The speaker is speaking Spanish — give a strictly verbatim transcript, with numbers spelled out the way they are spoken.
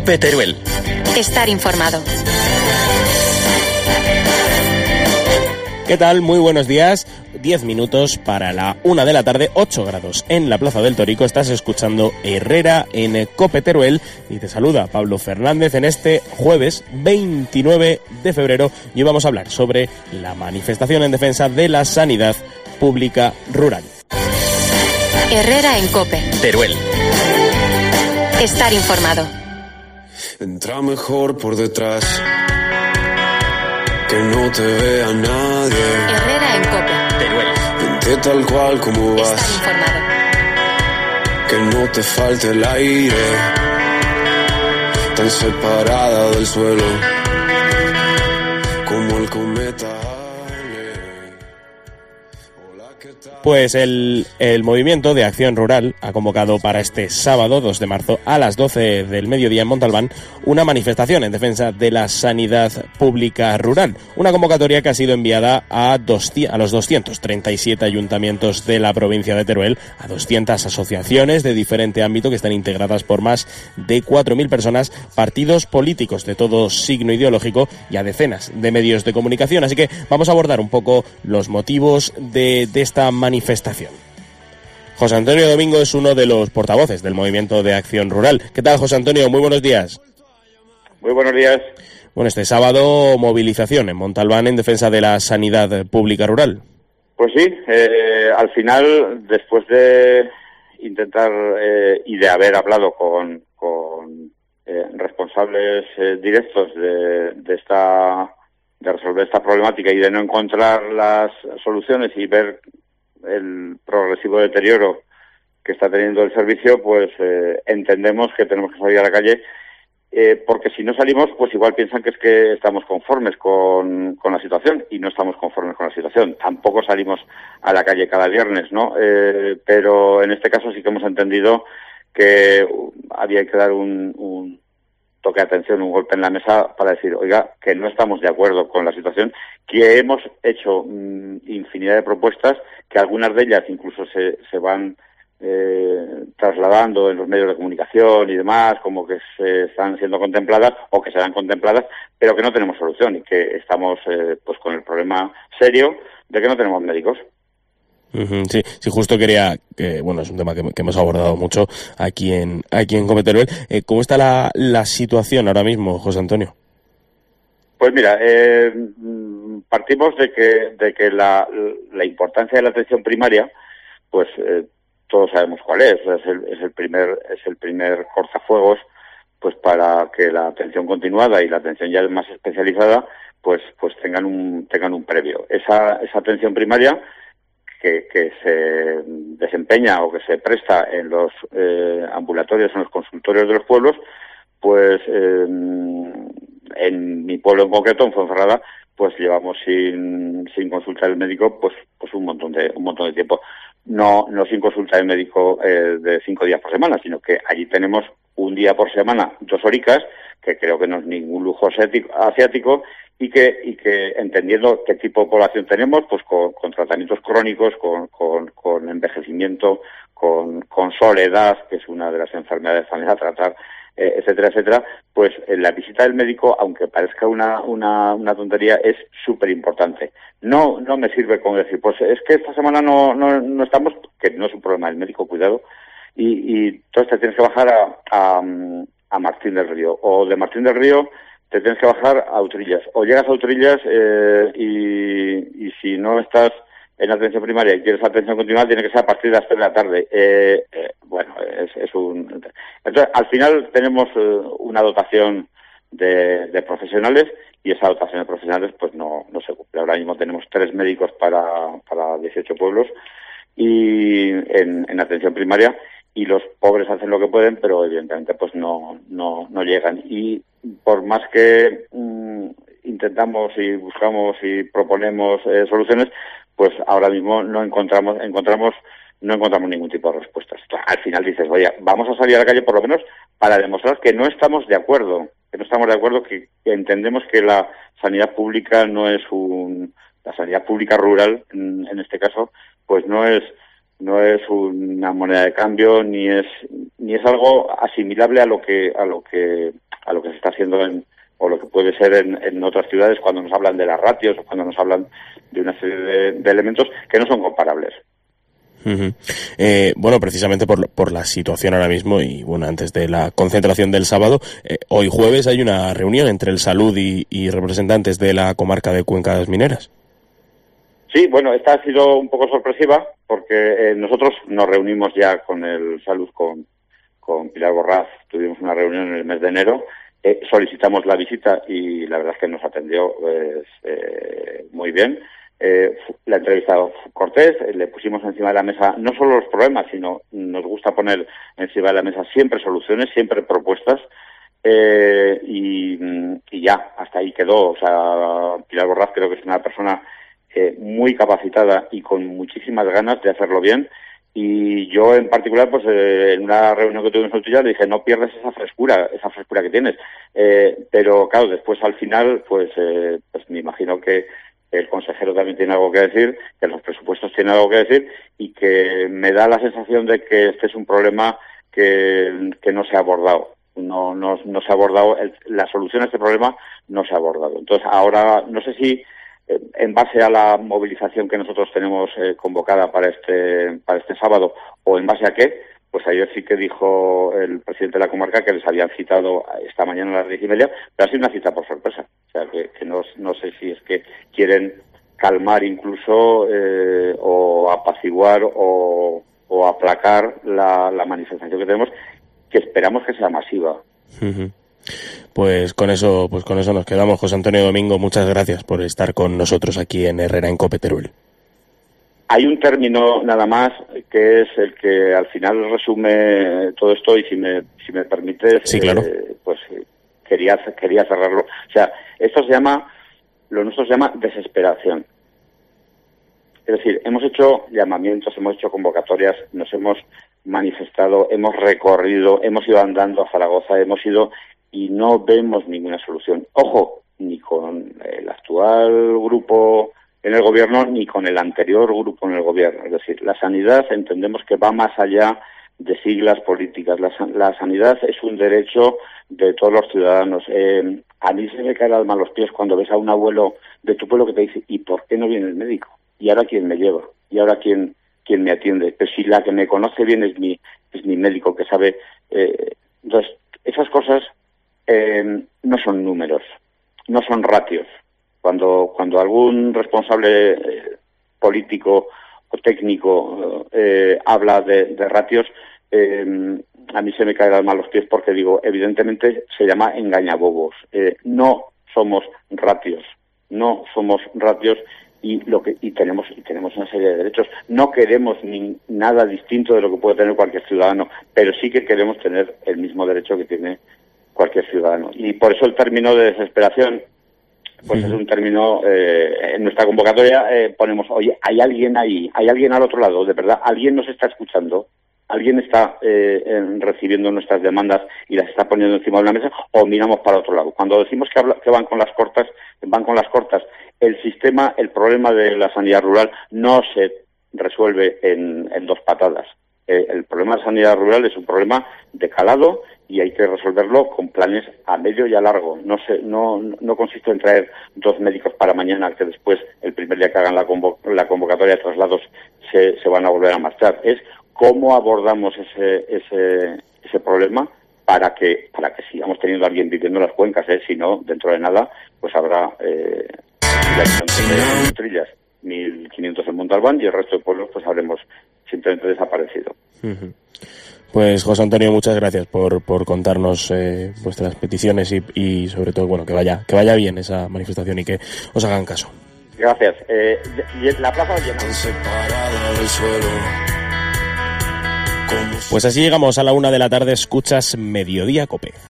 COPE Teruel. Estar informado. ¿Qué tal? Muy buenos días. Diez minutos para la una de la tarde, ocho grados en la Plaza del Torico. Estás escuchando Herrera en COPE Teruel y te saluda Pablo Fernández en este jueves veintinueve de febrero y hoy vamos a hablar sobre la manifestación en defensa de la sanidad pública rural. Herrera en COPE Teruel. Estar informado. Entra mejor por detrás, que no te vea nadie. Herrera en COPE Teruel. Vente tal cual como Estar vas, informado. que no te falte el aire. Tan separada del suelo como el cometa Halley. Hola, ¿qué tal? Pues el, el Movimiento de Acción Rural ha convocado para este sábado dos de marzo a las doce del mediodía en Montalbán una manifestación en defensa de la sanidad pública rural. Una convocatoria que ha sido enviada a, dos, a los doscientos treinta y siete ayuntamientos de la provincia de Teruel, a doscientas asociaciones de diferente ámbito que están integradas por más de cuatro mil personas, partidos políticos de todo signo ideológico y a decenas de medios de comunicación. Así que vamos a abordar un poco los motivos de, de esta manifestación. José Antonio Domingo es uno de los portavoces del Movimiento de Acción Rural. ¿Qué tal, José Antonio? Muy buenos días. Muy buenos días. Bueno, este sábado movilización en Montalbán en defensa de la sanidad pública rural. Pues sí, eh, al final, después de intentar eh, y de haber hablado con, con eh, responsables eh, directos de, de esta de resolver esta problemática y de no encontrar las soluciones y ver el progresivo deterioro que está teniendo el servicio, pues eh, entendemos que tenemos que salir a la calle. Eh, porque si no salimos, pues igual piensan que es que estamos conformes con, con la situación y no estamos conformes con la situación. Tampoco salimos a la calle cada viernes, ¿no? Eh, pero en este caso sí que hemos entendido que había que dar un, un toque de atención, un golpe en la mesa para decir, oiga, que no estamos de acuerdo con la situación, que hemos hecho mmm, infinidad de propuestas, que algunas de ellas incluso se, se van Eh, trasladando en los medios de comunicación y demás, como que se están siendo contempladas o que serán contempladas, pero que no tenemos solución y que estamos eh, pues con el problema serio de que no tenemos médicos. Uh-huh, sí, sí, justo quería, que bueno, es un tema que, que hemos abordado mucho aquí en aquí en COPE Teruel. Eh, ¿Cómo está la, la situación ahora mismo, José Antonio? Pues mira, eh, partimos de que de que la, la importancia de la atención primaria, pues eh, todos sabemos cuál es, es el, es el primer es el primer cortafuegos pues para que la atención continuada y la atención ya más especializada pues pues tengan un tengan un previo. Esa esa atención primaria que, que se desempeña o que se presta en los eh, ambulatorios, en los consultorios de los pueblos, pues eh, en mi pueblo en concreto, en Fuenferrada, pues llevamos sin sin consultar el médico pues pues un montón de un montón de tiempo. No no sin consulta el médico eh, de cinco días por semana, sino que allí tenemos un día por semana, dos horicas, que creo que no es ningún lujo asiático, y que y que entendiendo qué tipo de población tenemos, pues con, con tratamientos crónicos, con, con, con envejecimiento, con, con soledad, que es una de las enfermedades también a tratar, eh, etcétera, etcétera, pues eh, la visita del médico, aunque parezca una una, una tontería, es súper importante. No no me sirve como decir, pues es que esta semana no no, no estamos, que no es un problema del médico, cuidado, y, y entonces te tienes que bajar a, a, a Martín del Río, o de Martín del Río te tienes que bajar a Utrillas, o llegas a Utrillas eh, y, y si no estás en atención primaria y quieres atención continuada, tiene que ser a partir de las tres de la tarde. Eh, eh, bueno, es, es un... Entonces, al final tenemos eh, una dotación de, de profesionales y esa dotación de profesionales pues no, no se cumple. Ahora mismo tenemos tres médicos para, para dieciocho pueblos y en, en atención primaria, y los pobres hacen lo que pueden, pero evidentemente pues no, no, no llegan. Y por más que mmm, intentamos y buscamos y proponemos eh, soluciones, pues ahora mismo no encontramos encontramos no encontramos ningún tipo de respuestas. Al final dices, oye, vamos a salir a la calle por lo menos para demostrar que no estamos de acuerdo, que no estamos de acuerdo, que, que entendemos que la sanidad pública no es un... la sanidad pública rural, en, en este caso, pues no es no es una moneda de cambio, ni es ni es algo asimilable a lo que a lo que a lo que se está haciendo en, o lo que puede ser en, en otras ciudades cuando nos hablan de las ratios o cuando nos hablan de una serie de, de elementos que no son comparables. Uh-huh. Eh, bueno, precisamente por, por la situación ahora mismo y bueno, antes de la concentración del sábado, eh, hoy jueves hay una reunión entre el Salud y, y representantes de la comarca de Cuencas Mineras. Sí, bueno, esta ha sido un poco sorpresiva porque eh, nosotros nos reunimos ya con el Salud, con, con Pilar Borraz, tuvimos una reunión en el mes de enero, eh, solicitamos la visita y la verdad es que nos atendió pues, eh, muy bien. Eh, la entrevista cortés, eh, le pusimos encima de la mesa no solo los problemas, sino nos gusta poner encima de la mesa siempre soluciones, siempre propuestas, eh, y, y ya, hasta ahí quedó. O sea, Pilar Borraz creo que es una persona eh, muy capacitada y con muchísimas ganas de hacerlo bien, y yo en particular, pues eh, en una reunión que tuvimos en tuya le dije, no pierdas esa frescura, esa frescura que tienes, eh, pero claro, después al final, pues, eh, pues me imagino que el consejero también tiene algo que decir, que los presupuestos tienen algo que decir y que me da la sensación de que este es un problema que, que no se ha abordado. No, no, no se ha abordado, el, la solución a este problema no se ha abordado. Entonces ahora, no sé si eh, en base a la movilización que nosotros tenemos eh, convocada para este, para este sábado o en base a qué, pues ayer sí que dijo el presidente de la comarca que les habían citado esta mañana a las diez y media, pero ha sido una cita por sorpresa. O sea, que, que no, no sé si es que quieren calmar incluso eh, o apaciguar o, o aplacar la, la manifestación que tenemos, que esperamos que sea masiva. Uh-huh. Pues con eso, pues con eso nos quedamos. José Antonio Domingo, muchas gracias por estar con nosotros aquí en Herrera en COPE Teruel. Hay un término nada más que es el que al final resume todo esto y si me si me permites, sí, claro. eh, pues quería quería cerrarlo. O sea, esto se llama, lo nuestro se llama desesperación. Es decir, hemos hecho llamamientos, hemos hecho convocatorias, nos hemos manifestado, hemos recorrido, hemos ido andando a Zaragoza, hemos ido y no vemos ninguna solución. Ojo, ni con el actual grupo en el gobierno ni con el anterior grupo en el gobierno. Es decir, la sanidad entendemos que va más allá de siglas políticas. La, la sanidad es un derecho de todos los ciudadanos. Eh, a mí se me cae el alma a los pies cuando ves a un abuelo de tu pueblo que te dice, ¿y por qué no viene el médico? ¿Y ahora quién me lleva? ¿Y ahora quién quién me atiende? Pero si la que me conoce bien es mi es mi médico, que sabe... Eh, entonces, esas cosas eh, no son números, no son ratios. Cuando cuando algún responsable eh, político o técnico eh, habla de, de ratios, eh, a mí se me cae el alma a los pies porque digo, evidentemente se llama engañabobos. Eh, no somos ratios, no somos ratios y lo que y tenemos y tenemos una serie de derechos. No queremos ni nada distinto de lo que puede tener cualquier ciudadano, pero sí que queremos tener el mismo derecho que tiene cualquier ciudadano. Y por eso el término de desesperación, pues sí, es un término, eh, en nuestra convocatoria eh, ponemos, oye, hay alguien ahí, hay alguien al otro lado, de verdad, alguien nos está escuchando, alguien está eh, en, recibiendo nuestras demandas y las está poniendo encima de la mesa, o miramos para otro lado. Cuando decimos que, habla, que van con las cortas, van con las cortas, el sistema, el problema de la sanidad rural no se resuelve en, en dos patadas. Eh, el problema de sanidad rural es un problema de calado y hay que resolverlo con planes a medio y a largo. No se, no, no consiste en traer dos médicos para mañana que después, el primer día que hagan la, convo la convocatoria de traslados, se, se van a volver a marchar. Es cómo abordamos ese, ese, ese problema para que para que sigamos teniendo a alguien viviendo en las cuencas. ¿eh? Si no, dentro de nada, pues habrá eh, de Trillas, mil quinientos en Montalbán y el resto de pueblos pues habremos simplemente desaparecido. Uh-huh. Pues José Antonio, muchas gracias por, por contarnos eh, vuestras peticiones y, y sobre todo, bueno, que vaya que vaya bien esa manifestación y que os hagan caso. Gracias. Eh, y la plaza llena. Pues así llegamos a la una de la tarde. Escuchas Mediodía COPE.